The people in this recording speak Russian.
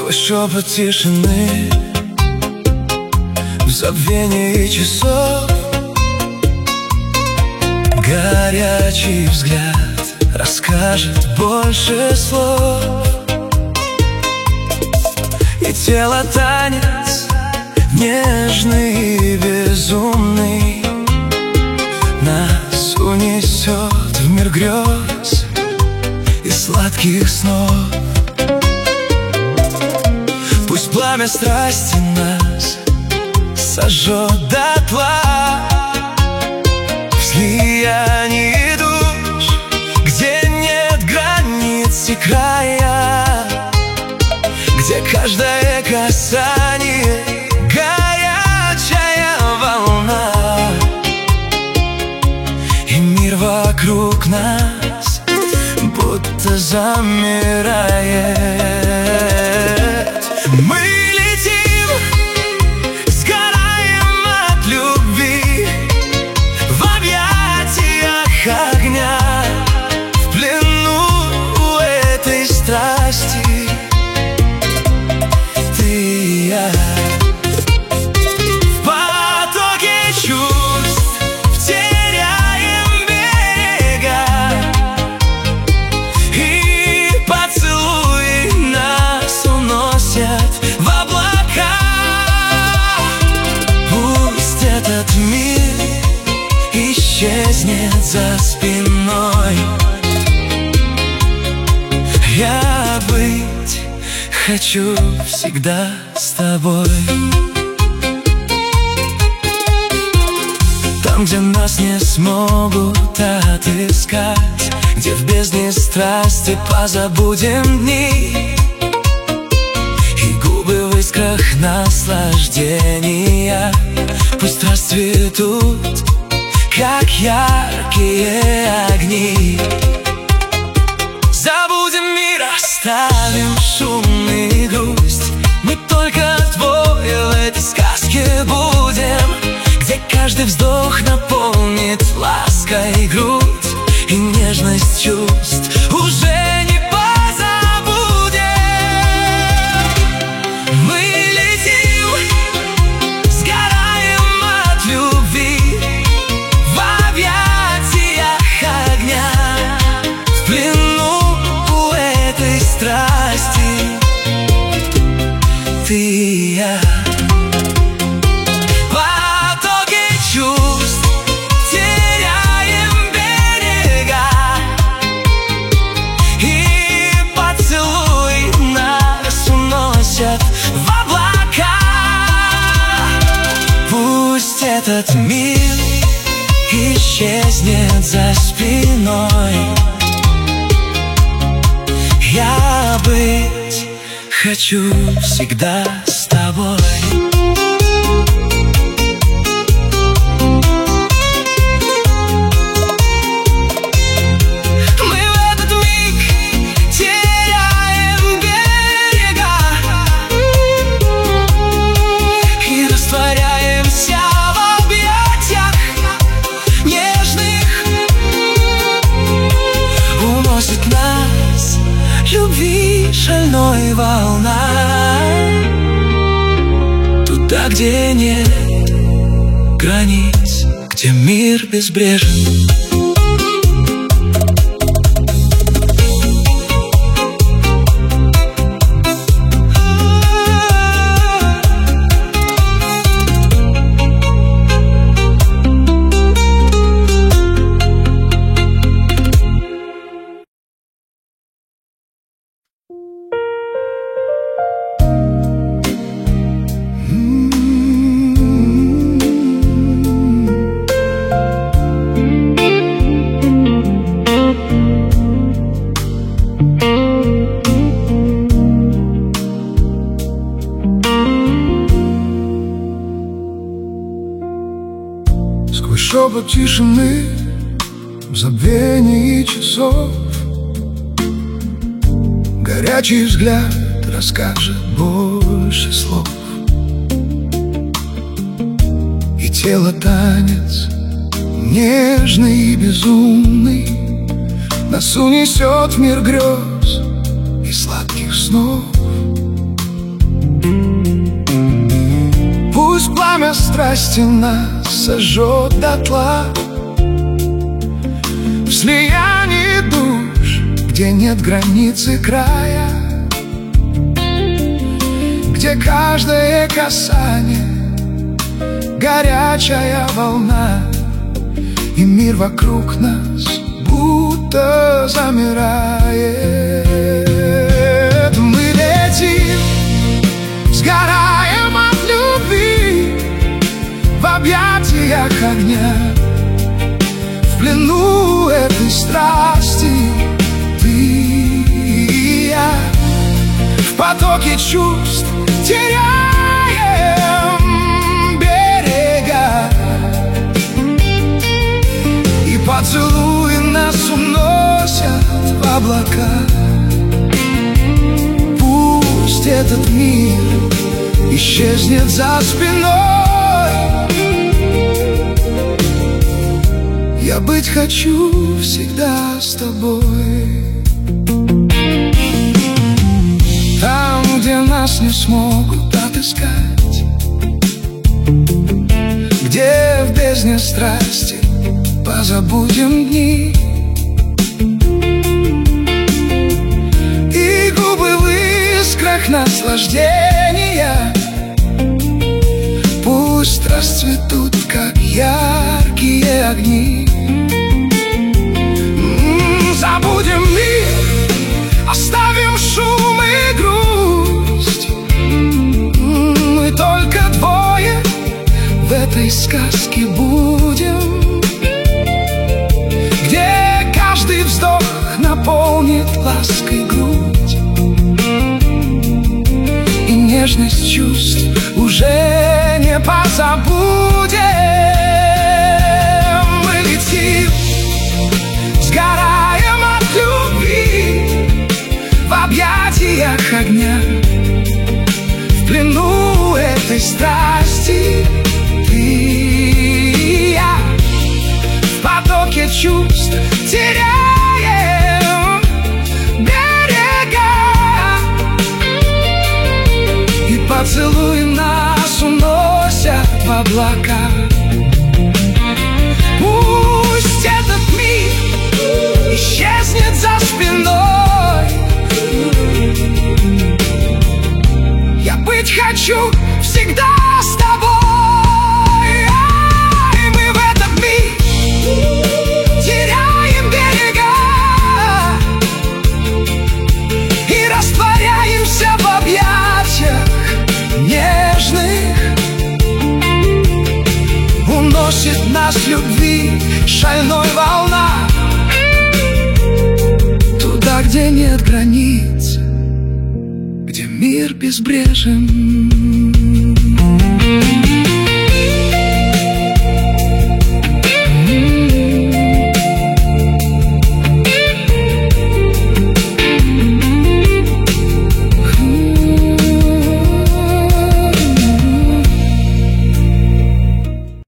Сквозь шепот тишины, в забвении часов, горячий взгляд расскажет больше слов. И тело танец нежный и безумный нас унесет в мир грез и сладких снов. Пусть пламя страсти нас сожжет дотла в слиянии душ, где нет границ и края, где каждое касание горячая волна, и мир вокруг нас будто замирает. Мы летим, сгораем от любви в объятиях огня, в плену этой страсти. Ты и я в потоке чувств теряем берега, и поцелуи нас уносят в облака. Пусть этот мир исчезнет за спиной, я быть хочу всегда с тобой. Там, где нас не смогут отыскать, где в бездне страсти позабудем дни, и губы в искрах наслаждения пусть расцветут, как яркие огни. Забудем мир, оставим шум и грусть, мы только двое в этой сказке будем, где каждый вздох наполнит лаской грудь, и нежность чувств уже не позабудем. Мы летим, сгораем от любви в объятиях огня, в плену этой страсти. Ты и я в потоке чувств теряем берега, и поцелуи нас уносят в облака. Пусть этот мир исчезнет за спиной, я быть хочу всегда с тобой. Мы в этот миг теряем берега и растворяемся в объятиях нежных. Уносит нас любви шальной волной туда, где нет границ, где мир безбрежен. Сквозь шепот тишины, в забвении часов, горячий взгляд расскажет больше слов. И тело танец нежный и безумный нас унесет в мир грез и сладких снов. пламя страсти нас сожжет дотла. В слиянии душ, где нет границы края, где каждое касание горячая волна, и мир вокруг нас будто замирает. Мы летим, сгораем от любви в объятиях огня, в плену этой страсти ты и я. В потоке чувств теряем берега, и поцелуи нас уносят в облака. Пусть этот мир исчезнет за спиной, я быть хочу всегда с тобой. Там, где нас не смогут отыскать, где в бездне страсти позабудем дни, и губы в искрах наслаждения пусть расцветут, как яркие огни. Забудем мир, оставим шум и грусть. Мы только двое в этой сказке будем, где каждый вздох наполнит лаской грудь, и нежность чувств уже не позабудем. Мы летим, сгораем от любви в объятиях огня, в плену этой страсти ты и я. В потоке чувств теряем берега, и поцелуи нас уносят в облака. Пусть этот мир исчезнет за спиной, я быть хочу всегда с тобой. И мы в этот миг теряем берега и растворяемся в объятиях нежных. Уносит нас любви шальной волна, туда, где нет границ, где мир безбрежен.